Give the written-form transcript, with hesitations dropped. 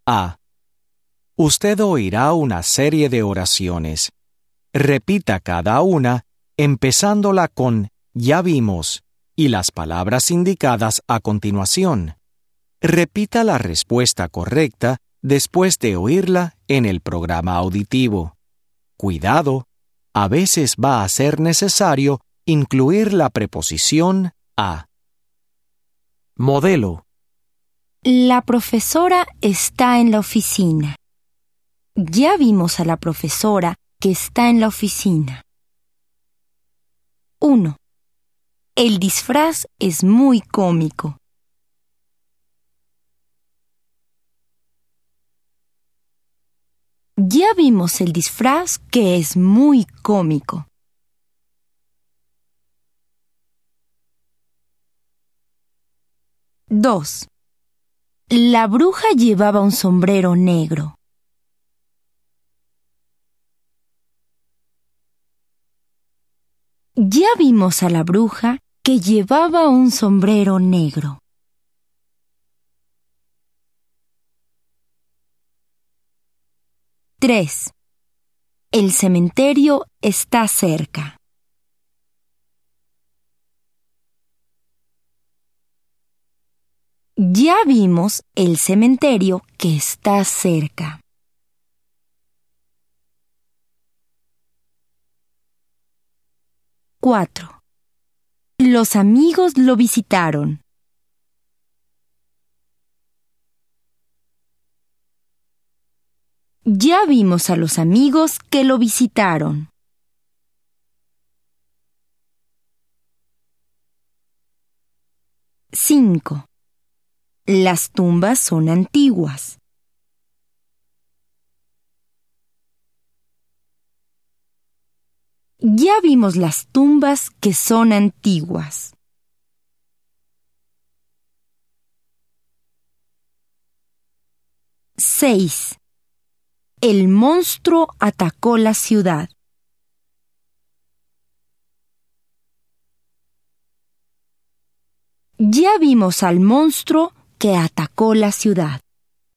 A. Usted oirá una serie de oraciones. Repita cada una, empezándola con "ya vimos" y las palabras indicadas a continuación. Repita la respuesta correcta después de oírla en el programa auditivo. Cuidado, a veces va a ser necesario incluir la preposición a. Modelo. La profesora está en la oficina. Ya vimos a la profesora que está en la oficina. 1. El disfraz es muy cómico. Ya vimos el disfraz que es muy cómico. 2. La bruja llevaba un sombrero negro. Ya vimos a la bruja que llevaba un sombrero negro. 3. El cementerio está cerca. Ya vimos el cementerio que está cerca. 4. Los amigos lo visitaron. Ya vimos a los amigos que lo visitaron. 5. Las tumbas son antiguas. Ya vimos las tumbas que son antiguas. 6. El monstruo atacó la ciudad. Ya vimos al monstruo que atacó la ciudad.